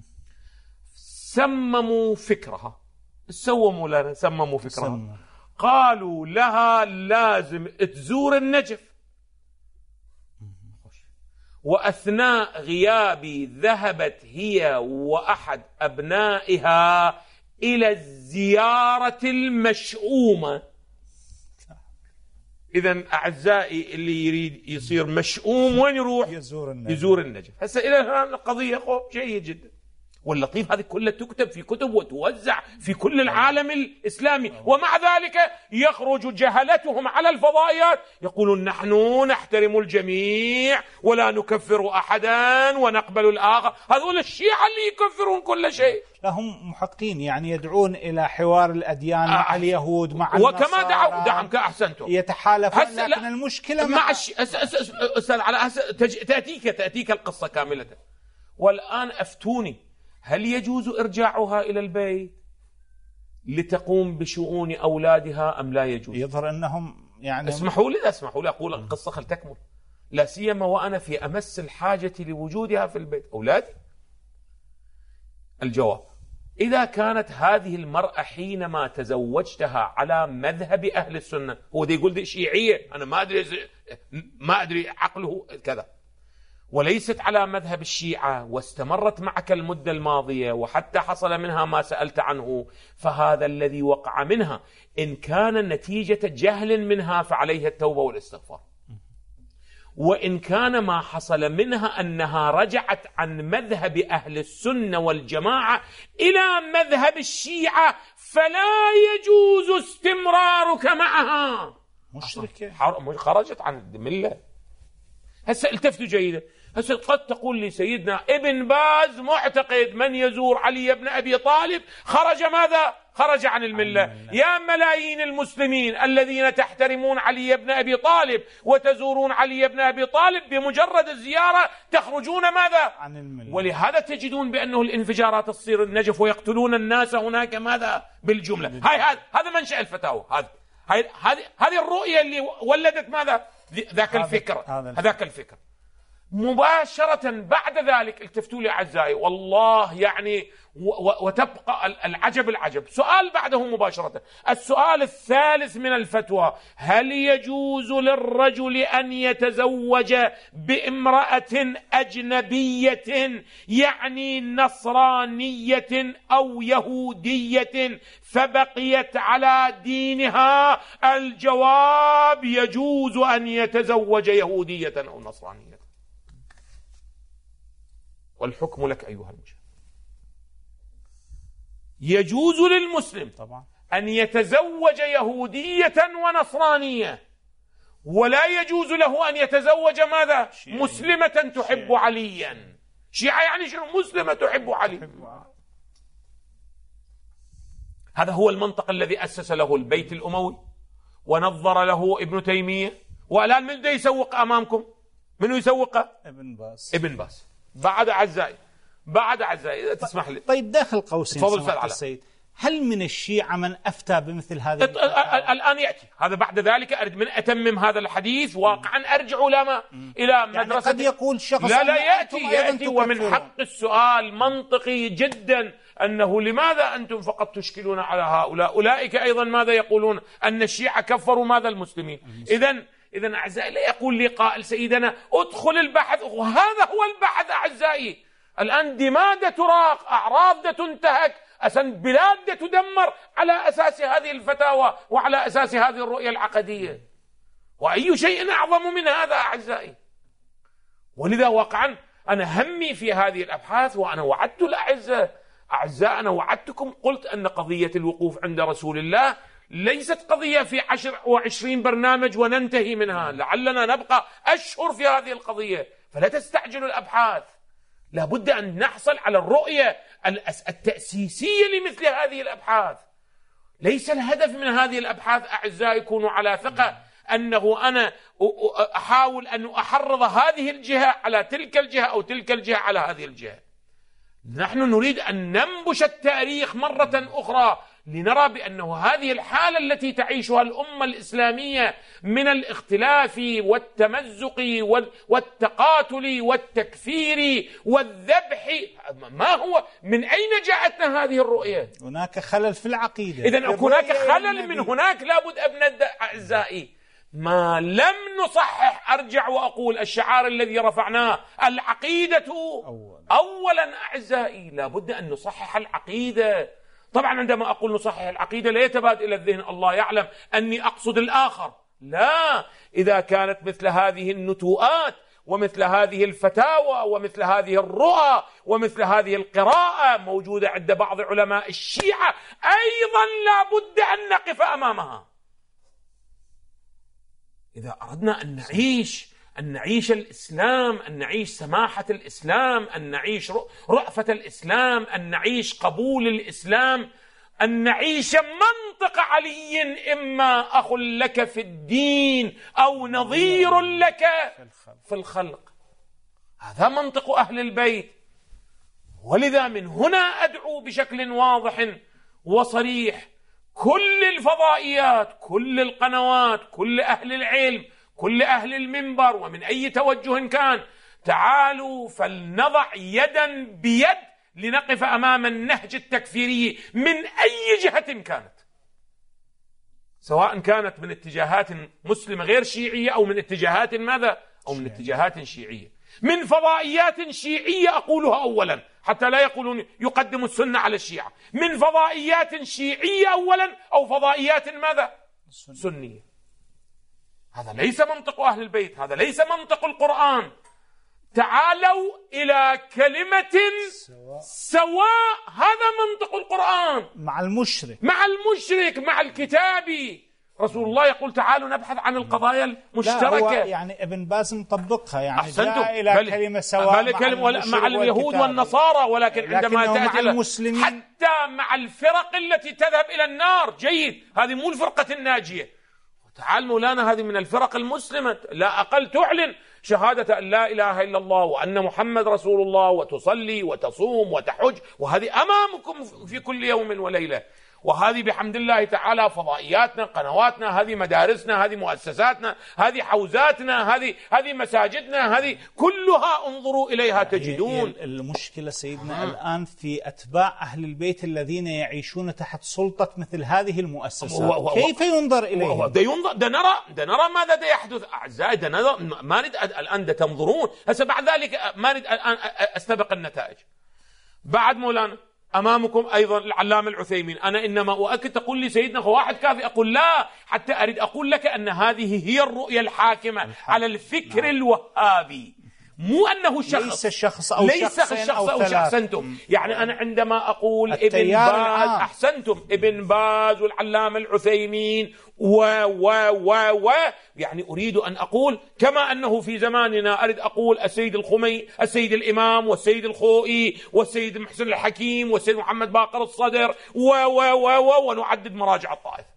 سمموا فكرها، سوموا لنا سمموا فكرها، قالوا لها لازم تزور النجف، وأثناء غيابي ذهبت هي وأحد أبنائها إلى الزيارة المشؤومة. إذن أعزائي اللي يريد يصير مشؤوم وين يروح؟ يزور النجف. يزور النجف. هسه إلى الآن القضية جيد جدا، واللطيف هذه كلها تكتب في كتب وتوزع في كل العالم الإسلامي، ومع ذلك يخرج جهلتهم على الفضائيات يقولون نحن نحترم الجميع ولا نكفر أحدا ونقبل الآخر. هذول الشيعة اللي يكفرون كل شيء. هم محقين، يعني يدعون إلى حوار الديان آه. مع اليهود مع النصارى، وكما دعوا دعمك أحسنتم يتحالفون، لكن المشكلة مع, مع الش... أس... أس... أس... أسأل على أس... تج... تأتيك تأتيك القصة كاملة. والآن أفتوني، هل يجوز إرجاعها إلى البيت لتقوم بشؤون أولادها أم لا يجوز؟ يظهر أنهم يعني اسمحوا لي اسمحوا لي أقول القصة خل تكمل، لا سيما وأنا في أمس الحاجة لوجودها في البيت. أولادي، الجواب: إذا كانت هذه المرأة حينما تزوجتها على مذهب أهل السنة، هو دي يقول دي شيعية، أنا ما أدري ما أدري عقله كذا، وليست على مذهب الشيعة، واستمرت معك المدة الماضية وحتى حصل منها ما سألت عنه، فهذا الذي وقع منها إن كان نتيجة جهل منها فعليها التوبة والاستغفار، وإن كان ما حصل منها أنها رجعت عن مذهب أهل السنة والجماعة إلى مذهب الشيعة فلا يجوز استمرارك معها. مشركة خرجت عن الملة. هسه التفتوا جيدا، هسه قد تقول لي سيدنا ابن باز معتقد من يزور علي بن أبي طالب خرج ماذا؟ خرج عن الملة. عن الملة. يا ملايين المسلمين الذين تحترمون علي بن أبي طالب وتزورون علي بن أبي طالب، بمجرد الزيارة تخرجون ماذا؟ عن الملة. ولهذا تجدون بأنه الانفجارات تصير النجف ويقتلون الناس هناك ماذا؟ بالجملة. هاي هذا هذا منشأ الفتاوى، هذا هذه هذه الرؤية اللي ولدت ماذا؟ ذاك الفكر، هذاك الفكر. مباشرة بعد ذلك التفتوا لي أعزائي، والله يعني وتبقى العجب العجب. سؤال بعده مباشرة، السؤال الثالث من الفتوى: هل يجوز للرجل أن يتزوج بامرأة أجنبية يعني نصرانية أو يهودية فبقيت على دينها؟ الجواب: يجوز أن يتزوج يهودية أو نصرانية، والحكم لك أيها المشاهد. يجوز للمسلم طبعا أن يتزوج يهودية ونصرانية، ولا يجوز له أن يتزوج ماذا؟ شيعي. مسلمة تحب شيعي. عليا. شيعة يعني شنو؟ مسلمة تحب علي. هذا هو المنطق الذي أسس له البيت الأموي ونظر له ابن تيمية، والآن من بده يسوق أمامكم؟ منو يسوقه؟ ابن باز. ابن باز. بعد أعزائي بعد أعزائي إذا تسمح لي. طيب داخل قوسين تفضل سماحة السيد، هل من الشيعة من أفتى بمثل هذه الفتاوى؟ الآن يأتي هذا. بعد ذلك أريد من أتمم هذا الحديث واقعا أرجع لما إلى مدرسة. يعني قد يقول شخص لا لا يأتي يأتي ومن حق السؤال منطقي جدا أنه لماذا أنتم فقط تشكلون على هؤلاء؟ أولئك أيضا ماذا يقولون؟ أن الشيعة كفروا ماذا المسلمين. إذن إذن أعزائي لا يقول لي قائل سيدنا ادخل البحث، وهذا هو البحث أعزائي. الآن دماء تراق، أعراض تنتهك، أسن بلاد تدمر على أساس هذه الفتاوى وعلى أساس هذه الرؤية العقدية. وأي شيء أعظم من هذا أعزائي؟ ولذا واقعا أنا همي في هذه الأبحاث، وأنا وعدت الأعزاء أعزاء أنا وعدتكم، قلت أن قضية الوقوف عند رسول الله ليست قضية في عشر وعشرين برنامج وننتهي منها، لعلنا نبقى أشهر في هذه القضية، فلا تستعجلوا الأبحاث. لابد أن نحصل على الرؤية التأسيسية لمثل هذه الأبحاث. ليس الهدف من هذه الأبحاث أعزائي يكونوا على ثقة أنه أنا أحاول أن أحرض هذه الجهة على تلك الجهة أو تلك الجهة على هذه الجهة. نحن نريد أن ننبش التاريخ مرة أخرى لنرى بأنه هذه الحالة التي تعيشها الأمة الإسلامية من الاختلاف والتمزق والتقاتل والتكفير والذبح، ما هو من أين جاءتنا هذه الرؤية؟ هناك خلل في العقيدة. إذن هناك خلل من هناك لابد أن نبدأ أعزائي. ما لم نصحح أرجع وأقول الشعار الذي رفعناه العقيدة أولا, أولاً أعزائي، لابد أن نصحح العقيدة. طبعا عندما أقول نصحح العقيدة لا يتبادر إلى الذهن الله يعلم أني أقصد الآخر، لا. إذا كانت مثل هذه النتوءات ومثل هذه الفتاوى ومثل هذه الرؤى ومثل هذه القراءة موجودة عند بعض علماء الشيعة أيضا لابد أن نقف أمامها. إذا أردنا أن نعيش أن نعيش الإسلام، أن نعيش سماحة الإسلام، أن نعيش رأفة الإسلام، أن نعيش قبول الإسلام، أن نعيش منطق علي إما أخ لك في الدين أو نظير لك في الخلق. هذا منطق أهل البيت. ولذا من هنا أدعو بشكل واضح وصريح كل الفضائيات، كل القنوات، كل أهل العلم، كل أهل المنبر ومن أي توجه كان، تعالوا فلنضع يدا بيد لنقف أمام النهج التكفيري من أي جهة كانت، سواء كانت من اتجاهات مسلمة غير شيعية أو من اتجاهات ماذا؟ أو من اتجاهات شيعية، من فضائيات شيعية أقولها أولا حتى لا يقولون يقدم السنة على الشيعة، من فضائيات شيعية أولا أو فضائيات ماذا؟ سنية. هذا ليس منطق أهل البيت، هذا ليس منطق القرآن. تعالوا إلى كلمة سواء, سواء. هذا منطق القرآن مع المشرك، مع المشرك مع الكتابي. رسول الله يقول تعالوا نبحث عن القضايا المشتركة. لا هو يعني ابن باز مطبقها، يعني أحسنتم. جاء إلى بل كلمة سواء مع, كلمة مع اليهود والنصارى، ولكن عندما تأتي المسلمين حتى مع الفرق التي تذهب إلى النار. جيد، هذه مو الفرقة الناجية. تعال مولانا هذه من الفرق المسلمة، لا أقل تعلن شهادة أن لا إله إلا الله وأن محمد رسول الله وتصلي وتصوم وتحج، وهذه أمامكم في كل يوم وليلة. وهذه بحمد الله تعالى فضائياتنا، قنواتنا، هذه مدارسنا، هذه مؤسساتنا، هذه حوزاتنا، هذه هذه مساجدنا، هذه كلها انظروا إليها تجدون. المشكلة سيدنا آه. الآن في أتباع أهل البيت الذين يعيشون تحت سلطة مثل هذه المؤسسات، و... و... كيف ينظر إليهم؟ ده ينظر، ده نرى ده نرى ماذا ده يحدث أعزائي، ده نرى. ما نريد الآن ده تنظرون هسه، بعد ذلك ما نريد الآن أستبق النتائج. بعد مولانا أمامكم أيضا العلامة العثيمين. أنا إنما أؤكد، تقول لي سيدنا واحد كافي، أقول لا، حتى أريد أقول لك أن هذه هي الرؤية الحاكمة على الفكر نعم. الوهابي، مو أنه شخص، ليس شخص أو ليس شخصين أو, أو شخص. أحسنتم. يعني أنا عندما أقول ابن باز، أحسنتم، ابن باز والعلامة العثيمين و و و و يعني أريد أن أقول كما أنه في زماننا أريد أقول السيد الخمي، السيد الإمام، والسيد الخوئي، والسيد محسن الحكيم، والسيد محمد باقر الصدر و و و و ونعدد مراجع الطائف.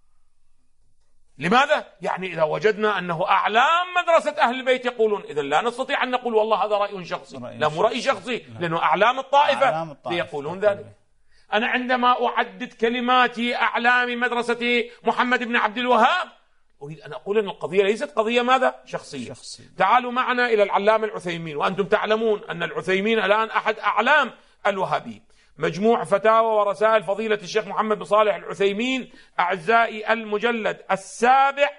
لماذا؟ يعني إذا وجدنا أنه أعلام مدرسة أهل البيت يقولون، إذا لا نستطيع أن نقول والله هذا رأي شخصي، لا مو رأي شخصي، لأنه أعلام الطائفة, أعلام الطائفة يقولون ذلك. أنا عندما أعدد كلماتي أعلام مدرسة محمد بن عبد الوهاب أريد أن أقول أن القضية ليست قضية ماذا؟ شخصية. شخصية. تعالوا معنا إلى العلامة العثيمين، وأنتم تعلمون أن العثيمين الآن أحد أعلام الوهابيين. مجموع فتاوى ورسائل فضيلة الشيخ محمد بن صالح العثيمين أعزائي، المجلد السابع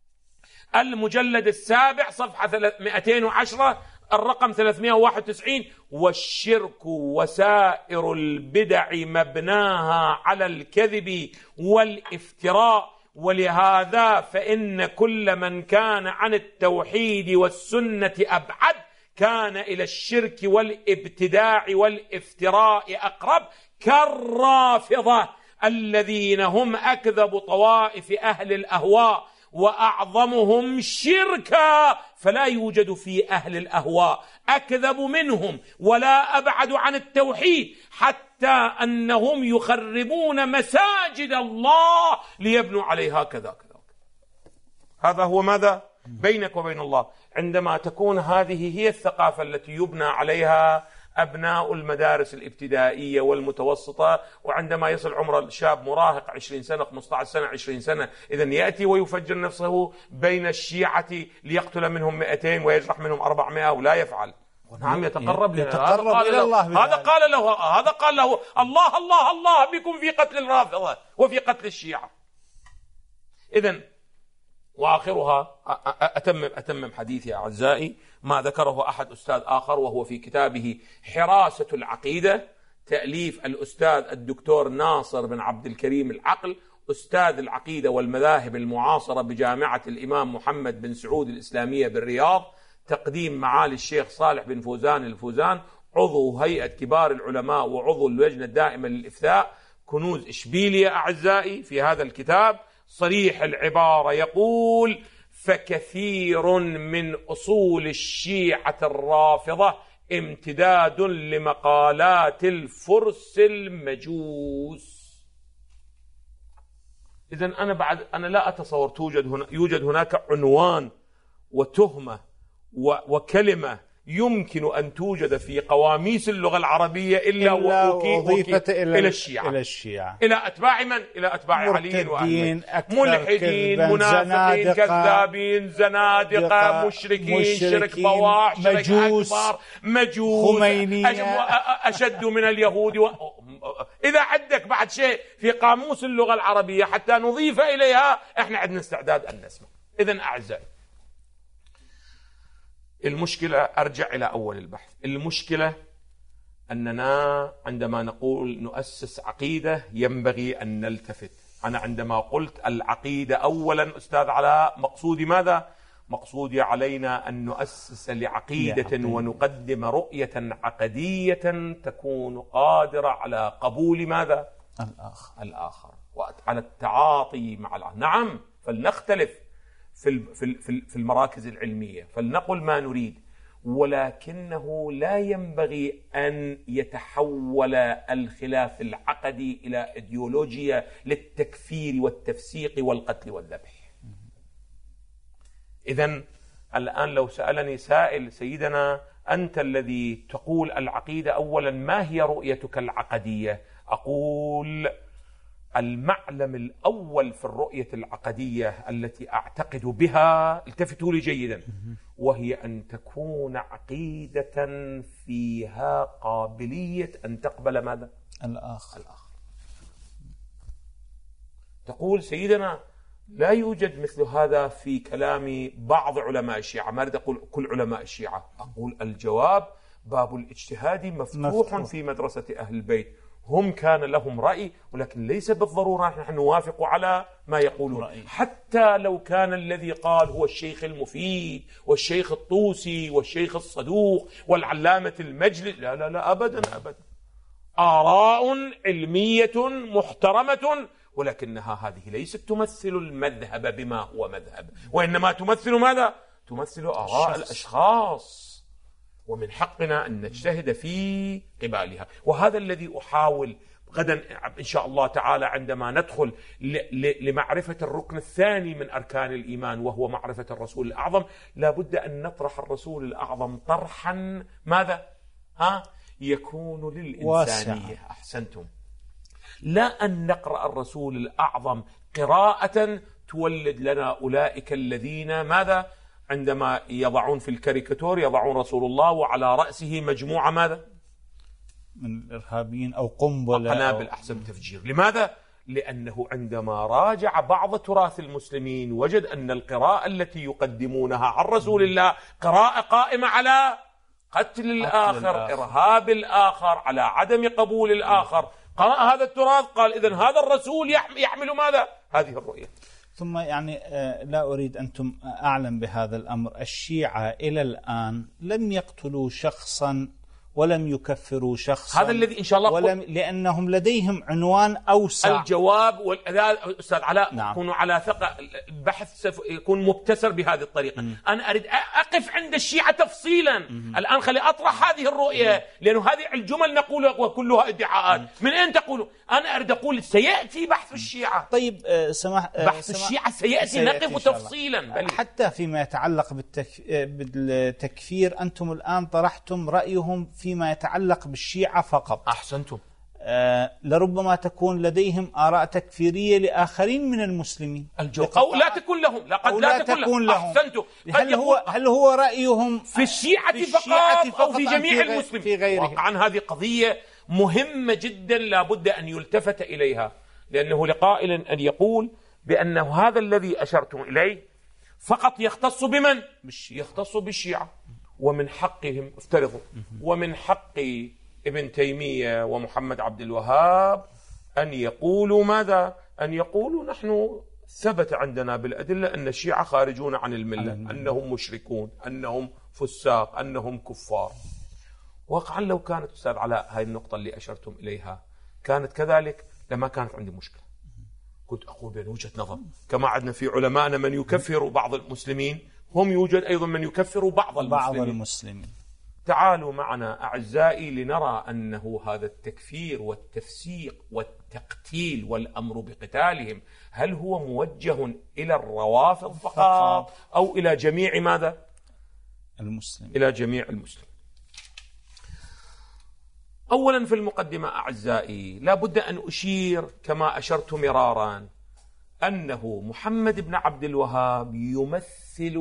المجلد السابع صفحة مئتين وعشرة الرقم ثلاثمئة وواحد وتسعين: والشرك وسائر البدع مبناها على الكذب والافتراء، ولهذا فإن كل من كان عن التوحيد والسنة أبعد كان إلى الشرك والابتداع والافتراء أقرب، كالرافضة الذين هم أكذب طوائف أهل الأهواء وأعظمهم شركا، فلا يوجد في أهل الأهواء أكذب منهم ولا أبعد عن التوحيد، حتى أنهم يخربون مساجد الله ليبنوا عليها كذا كذا. هذا هو ماذا؟ بينك وبين الله. عندما تكون هذه هي الثقافة التي يبنى عليها أبناء المدارس الابتدائية والمتوسطة، وعندما يصل عمر الشاب مراهق عشرين سنة خمسة عشر سنة عشرين سنة إذن يأتي ويفجر نفسه بين الشيعة ليقتل منهم مئتين ويجرح منهم أربعمائة، ولا يفعل. نعم، يتقرب, يتقرب هذا إلى الله. هذا قال له هذا قال له الله الله الله بكم في قتل الرافضة وفي قتل الشيعة. إذن وآخرها أتمم أتمم حديثي أعزائي ما ذكره أحد أستاذ آخر، وهو في كتابه حراسة العقيدة، تأليف الأستاذ الدكتور ناصر بن عبد الكريم العقل، أستاذ العقيدة والمذاهب المعاصرة بجامعة الإمام محمد بن سعود الإسلامية بالرياض، تقديم معالي الشيخ صالح بن فوزان الفوزان، عضو هيئة كبار العلماء وعضو اللجنة الدائمة للإفتاء، كنوز إشبيلية أعزائي. في هذا الكتاب صريح العبارة يقول: فكثير من أصول الشيعة الرافضة امتداد لمقالات الفرس المجوس. إذن أنا بعد أنا لا أتصور توجد هنا يوجد هناك عنوان وتهمة وكلمة يمكن أن توجد في قواميس اللغة العربية إلا, إلا وأضيفت إلى, إلى الشيعة إلى الشيعة إلى أتباع من؟ إلى أتباع علي وأحمد، ملحدين، منافقين، كذابين، زنادقة، مشركين، مشركين، شرك بواح، مجوس، أكبر، مجوس، خمينية، أشد من اليهود و... إذا عندك بعد شيء في قاموس اللغة العربية حتى نضيف إليها، إحنا عندنا استعداد أن نسمع. إذن أعزائي، المشكلة أرجع إلى أول البحث. المشكلة أننا عندما نقول نؤسس عقيدة ينبغي أن نلتفت. أنا عندما قلت العقيدة أولا أستاذ علاء، مقصودي ماذا؟ مقصودي علينا أن نؤسس لعقيدة ونقدم رؤية عقدية تكون قادرة على قبول ماذا؟ الآخر, الآخر وعلى التعاطي مع الآخر. نعم، فلنختلف في في المراكز العلمية، فلنقل ما نريد، ولكنه لا ينبغي أن يتحول الخلاف العقدي إلى إيديولوجيا للتكفير والتفسيق والقتل والذبح. إذن الآن لو سألني سائل: سيدنا أنت الذي تقول العقيدة أولا، ما هي رؤيتك العقدية؟ أقول المعلم الأول في الرؤية العقدية التي أعتقد بها، التفتوا لي جيدا، وهي أن تكون عقيدة فيها قابلية أن تقبل ماذا؟ الآخر. الآخر. تقول سيدنا لا يوجد مثل هذا في كلام بعض علماء الشيعة، ما أريد أقول كل علماء الشيعة، أقول الجواب باب الاجتهاد مفتوح, مفتوح في مدرسة أهل البيت. هم كان لهم رأي، ولكن ليس بالضرورة نحن نوافق على ما يقولون رأي. حتى لو كان الذي قال هو الشيخ المفيد والشيخ الطوسي والشيخ الصدوق والعلامة المجلس، لا لا لا أبدا أبدا، آراء علمية محترمة، ولكنها هذه ليست تمثل المذهب بما هو مذهب، وإنما تمثل ماذا؟ تمثل آراء الأشخاص، ومن حقنا أن نجتهد في قبالها. وهذا الذي أحاول غدا إن شاء الله تعالى عندما ندخل لمعرفة الركن الثاني من أركان الإيمان، وهو معرفة الرسول الأعظم. لابد أن نطرح الرسول الأعظم طرحا ماذا؟ ها؟ يكون للإنسانية. أحسنتم. لا أن نقرأ الرسول الأعظم قراءة تولد لنا أولئك الذين ماذا؟ عندما يضعون في الكاريكاتور يضعون رسول الله وعلى رأسه مجموعة ماذا؟ من الإرهابيين أو قنبلة قنابل أو... أحسن تفجير. لماذا؟ لأنه عندما راجع بعض تراث المسلمين وجد أن القراءة التي يقدمونها عن رسول الله قراءة قائمة على قتل الآخر, الآخر. إرهاب الآخر، على عدم قبول الآخر. قرأ هذا التراث قال إذن هذا الرسول يحمل ماذا؟ هذه الرؤية. ثم يعني لا أريد أنتم أعلم بهذا الأمر، الشيعة إلى الآن لم يقتلوا شخصا ولم يكفروا شخصا، هذا الذي إن شاء الله ولم لأنهم لديهم عنوان أوسع. الجواب والأداء أستاذ علاء نعم. كونوا على ثقة، البحث يكون مبتسر بهذه الطريقة. م. أنا أريد أقف عند الشيعة تفصيلا. م. الآن خلي أطرح هذه الرؤية، لأنه هذه الجمل نقولها وكلها ادعاءات. م. من أين تقولوا؟ أنا أريد أقول سيأتي بحث الشيعة. طيب سمح بحث سمح الشيعة سيأتي, سيأتي نقف تفصيلا. بل. حتى فيما يتعلق بالتك... بالتكفير أنتم الآن طرحتم رأيهم فيما يتعلق بالشيعة فقط. أحسنتم. آه لربما تكون لديهم آراء تكفيرية لآخرين من المسلمين، أو لا تكون لهم، لقد لا, لا تكون, تكون لهم. أحسنتم. هل هو هل هو رأيهم في الشيعة, في الشيعة فقط, فقط أو في جميع في المسلمين؟ في غيرهم. طبعا هذه قضية مهمة جدا لا بد أن يلتفت إليها، لأنه لقائل أن يقول بأنه هذا الذي أشرتم إليه فقط يختص بمن؟ يختص بالشيعة، ومن حقهم افترضوا ومن حق ابن تيمية ومحمد عبد الوهاب أن يقولوا ماذا؟ أن يقولوا نحن ثبت عندنا بالأدلة أن الشيعة خارجون عن الملة، أنهم مشركون، أنهم فساق، أنهم كفار. واقعا لو كانت أستاذ علاء هاي النقطة اللي أشرتم إليها كانت كذلك لما كانت عندي مشكلة. كنت أقول بين وجهة نظر، كما عندنا في علمائنا من يكفر بعض المسلمين، هم يوجد أيضا من يكفر بعض المسلمين. بعض المسلمين. تعالوا معنا أعزائي لنرى أنه هذا التكفير والتفسيق والتقتيل والأمر بقتالهم هل هو موجه إلى الروافض فقط أو إلى جميع ماذا؟ المسلمين. إلى جميع المسلمين. أولا في المقدمة أعزائي لا بد أن أشير كما أشرت مرارا أنه محمد بن عبد الوهاب يمثل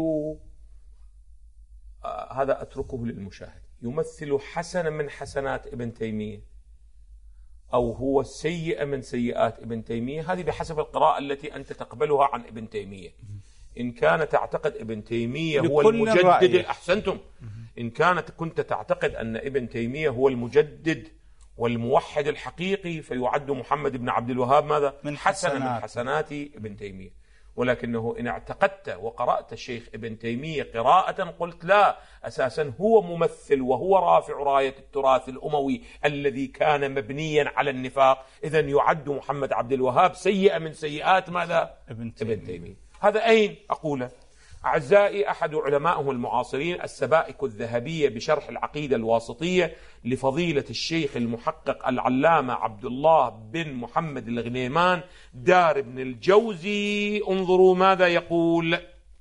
آه هذا أتركه للمشاهد، يمثل حسنا من حسنات ابن تيمية أو هو سيئة من سيئات ابن تيمية، هذه بحسب القراءة التي أنت تقبلها عن ابن تيمية. إن كان تعتقد ابن تيمية هو المجدد، أحسنتم، إن كانت كنت تعتقد أن ابن تيمية هو المجدد والموحد الحقيقي فيعد محمد بن عبد الوهاب ماذا؟ من حسنا حسنات. من حسنات ابن تيمية. ولكنه إن اعتقدت وقرأت الشيخ ابن تيمية قراءة قلت لا، أساسا هو ممثل وهو رافع راية التراث الأموي الذي كان مبنيا على النفاق، إذن يعد محمد عبد الوهاب سيئة من سيئات ماذا؟ ابن تيمية. ابن تيمية. هذا أين أقوله؟ أعزائي أحد علمائهم المعاصرين السبائك الذهبية بشرح العقيدة الواسطية لفضيلة الشيخ المحقق العلامة عبد الله بن محمد الغنيمان دار بن الجوزي، انظروا ماذا يقول.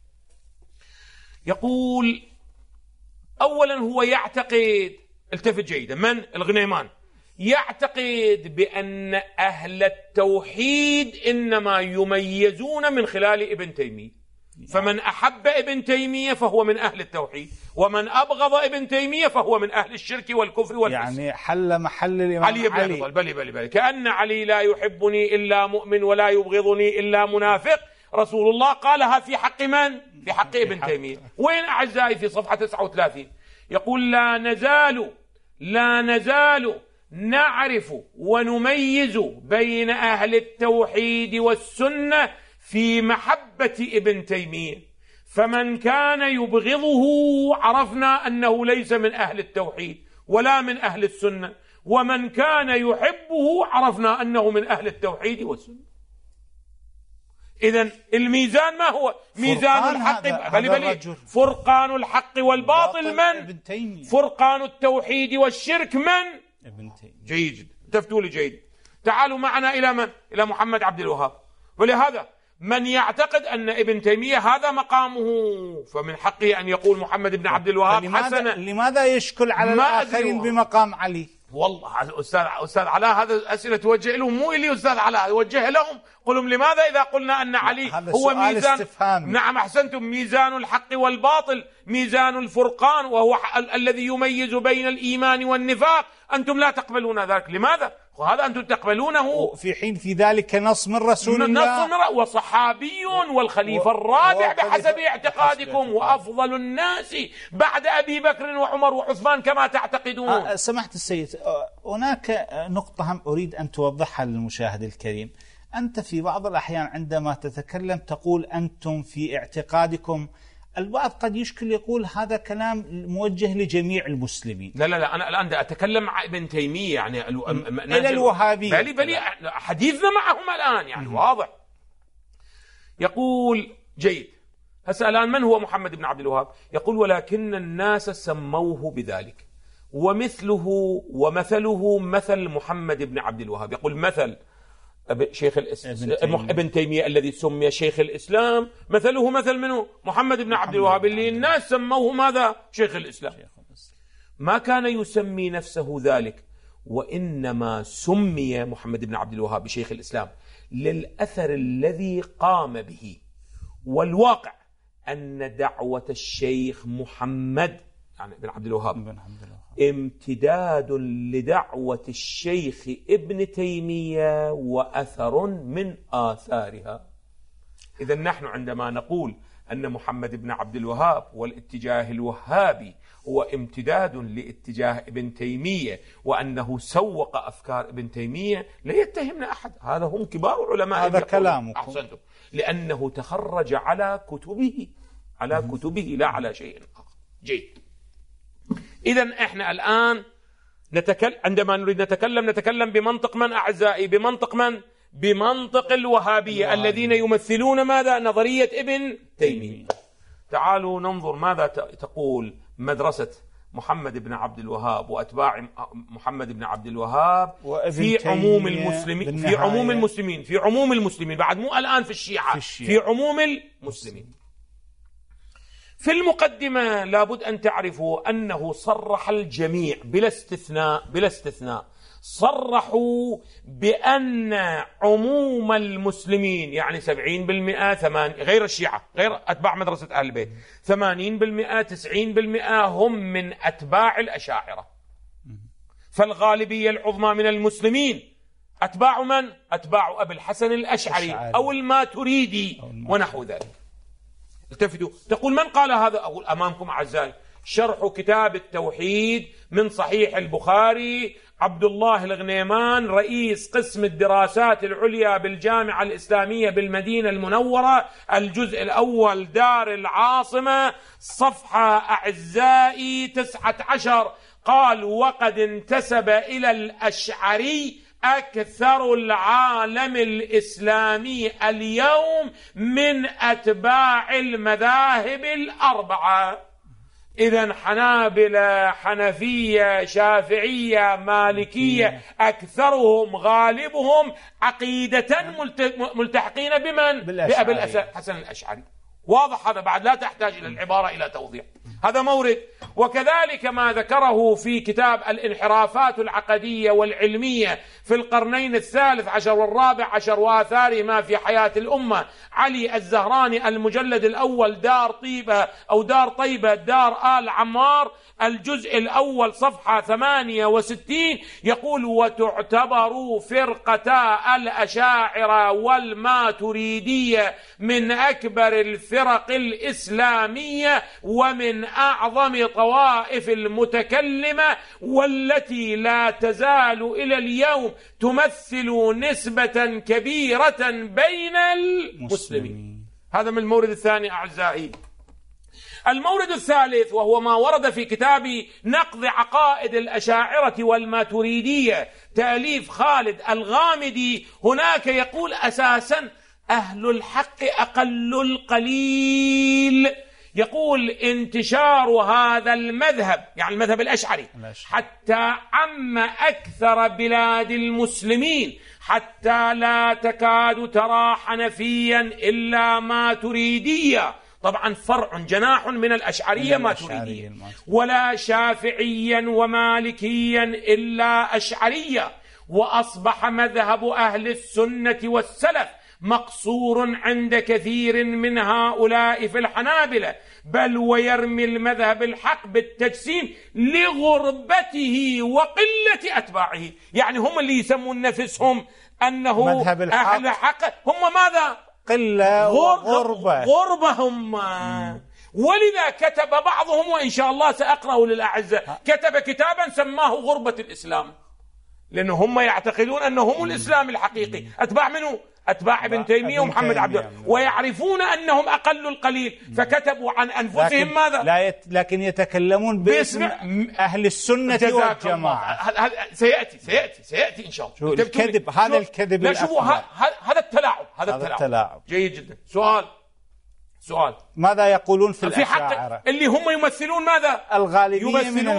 يقول أولا هو يعتقد، التفت جيدا، من؟ الغنيمان يعتقد بأن أهل التوحيد إنما يميزون من خلال ابن تيمية، فمن أحب ابن تيمية فهو من أهل التوحيد، ومن أبغض ابن تيمية فهو من أهل الشرك والكفر والفسق. يعني حل محل الإمام علي بن علي. أبي طالب. بلي بلي بلي كأن علي لا يحبني إلا مؤمن ولا يبغضني إلا منافق. رسول الله قالها في حق من؟ في حق ابن تيمية. وين أعزائي؟ في صفحة تسعة وثلاثين يقول لا نزال لا نزال نعرف ونميز بين أهل التوحيد والسنة في محبة ابن تيمية، فمن كان يبغضه عرفنا أنه ليس من أهل التوحيد ولا من أهل السنة، ومن كان يحبه عرفنا أنه من أهل التوحيد والسنة. إذن الميزان ما هو؟ ميزان الحق بل بل فرقان الحق والباطل من؟ فرقان التوحيد والشرك من؟ ابن تيمية. جيد، تفتوا لي جيد. تعالوا معنا إلى من؟ إلى محمد عبد الوهاب. ولهذا من يعتقد أن ابن تيمية هذا مقامه فمن حقه أن يقول محمد بن عبد الوهاب لماذا حسنا. لماذا يشكل على الآخرين بمقام علي؟ والله أستاذ أستاذ علاء هذا أسئلة توجه لهم، مو إلي أستاذ علاء، وجه لهم. قل لهم لماذا إذا قلنا أن علي هو ميزان استفهام. نعم أحسنتم، ميزان الحق والباطل، ميزان الفرقان، وهو ال الذي يميز بين الإيمان والنفاق، أنتم لا تقبلون ذلك، لماذا؟ وهذا أنتم تقبلونه في حين في ذلك نص من رسول الله، نص من وصحابي والخليفة الرابع بحسب اعتقادكم، وأفضل الناس بعد أبي بكر وعمر وعثمان كما تعتقدون. أه سمحت السيد، هناك نقطة هم أريد أن توضحها للمشاهد الكريم. أنت في بعض الأحيان عندما تتكلم تقول أنتم في اعتقادكم، البعض قد يشكل يقول هذا كلام موجه لجميع المسلمين. لا لا لا، أنا الآن أتكلم عن ابن تيمية يعني إلى الوهابية، بلي بلي حديثنا معهم الآن يعني واضح. يقول جيد، هسه الآن من هو محمد بن عبد الوهاب؟ يقول ولكن الناس سموه بذلك، ومثله ومثله مثل محمد بن عبد الوهاب. يقول مثل شيخ الإسلام ابن تيمية الذي سمي شيخ الإسلام، مثله مثل منه محمد بن عبد الوهاب اللي الناس سموه ماذا؟ شيخ الإسلام. ما كان يسمي نفسه ذلك، وإنما سمي محمد بن عبد الوهاب بشيخ الإسلام للأثر الذي قام به. والواقع أن دعوة الشيخ محمد يعني بن عبد الوهاب امتداد لدعوة الشيخ ابن تيمية وأثر من آثارها. إذا نحن عندما نقول أن محمد بن عبد الوهاب والاتجاه الوهابي هو امتداد لاتجاه ابن تيمية، وأنه سوق أفكار ابن تيمية، لا يتهمنا أحد، هذا هم كبار علماء، هذا كلامكم. أحسنتم، لأنه تخرج على كتبه على كتبه لا على شيء آخر. جيد. إذن إحنا الآن نتكلم، عندما نريد نتكلم نتكلم بمنطق من أعزائي؟ بمنطق من؟ بمنطق الوهابية الذين يمثلون ماذا؟ نظرية ابن تيمية. تعالوا ننظر ماذا تقول مدرسة محمد بن عبد الوهاب وأتباع محمد بن عبد الوهاب في عموم المسلمين، في عموم المسلمين في عموم المسلمين بعد مو الآن في الشيعة، في, الشيعة. في عموم المسلمين. في المقدمة لابد أن تعرفوا أنه صرح الجميع بلا استثناء بلا استثناء صرحوا بأن عموم المسلمين يعني سبعين بالمئة ثمان غير الشيعة غير أتباع مدرسة أهل البيت، ثمانين بالمئة تسعين بالمئة هم من أتباع الأشاعرة. فالغالبية العظمى من المسلمين أتباع من؟ أتباع أبي الحسن الأشعري أو الماتريدي ونحو ذلك. التفتوا، تقول من قال هذا؟ أقول أمامكم أعزائي شرح كتاب التوحيد من صحيح البخاري، عبد الله الغنيمان رئيس قسم الدراسات العليا بالجامعة الإسلامية بالمدينة المنورة، الجزء الأول دار العاصمة، صفحة أعزائي تسعة عشر، قال وقد انتسب إلى الأشعري أكثر العالم الإسلامي اليوم من أتباع المذاهب الأربعة. إذن حنابلة، حنفية، شافعية، مالكية، أكثرهم غالبهم عقيدة ملتحقين بمن؟ بأبي الحسن الأشعري. واضح هذا، بعد لا تحتاج إلى العبارة إلى توضيح، هذا مورد. وكذلك ما ذكره في كتاب الانحرافات العقدية والعلمية في القرنين الثالث عشر والرابع عشر وآثارهما في حياة الأمة، علي الزهراني المجلد الأول دار طيبة أو دار طيبة دار آل عمار الجزء الأول صفحة ثمانية وستين، يقول وتعتبر فرقتا الأشاعرة والماتريدية من أكبر الفرق الإسلامية ومن أعظم طوائف المتكلمة، والتي لا تزال إلى اليوم تمثل نسبة كبيرة بين المسلمين. هذا من المورد الثاني أعزائي. المورد الثالث وهو ما ورد في كتاب نقض عقائد الأشاعرة والماتريدية تأليف خالد الغامدي، هناك يقول أساسا أهل الحق أقل القليل. يقول انتشار هذا المذهب يعني المذهب الأشعري حتى عم أكثر بلاد المسلمين، حتى لا تكاد ترى حنفيا إلا ماتريدية، طبعا فرع جناح من الأشعرية ماتريدية، ولا شافعيا ومالكيا إلا أشعرية. وأصبح مذهب أهل السنة والسلف مقصور عند كثير من هؤلاء في الحنابلة، بل ويرمي المذهب الحق بالتجسيم لغربته وقلة أتباعه. يعني هم اللي يسمون نفسهم أنه مذهب الحق. أهل حق، هم ماذا؟ قلة وغربة، غربة هم. ولذا كتب بعضهم، وإن شاء الله سأقرأه للأعزاء، كتب كتابا سماه غربة الإسلام، لأنه هم يعتقدون أنهم الإسلام الحقيقي. أتباع منه؟ أتباع ابن تيمية ومحمد عبد الله، ويعرفون أنهم أقل القليل، فكتبوا عن أنفسهم لكن ماذا؟ لا يت... لكن يتكلمون باسم أهل السنة والجماعة. هذا سيأتي سيأتي سيأتي إن شاء الله. الكذب، هذا الكذب الأكبر، هذا التلاعب، هذا التلاعب. التلاعب جيد جدا. سؤال سؤال ماذا يقولون في الأشاعرة؟ اللي هم يمثلون ماذا؟ الغالبية من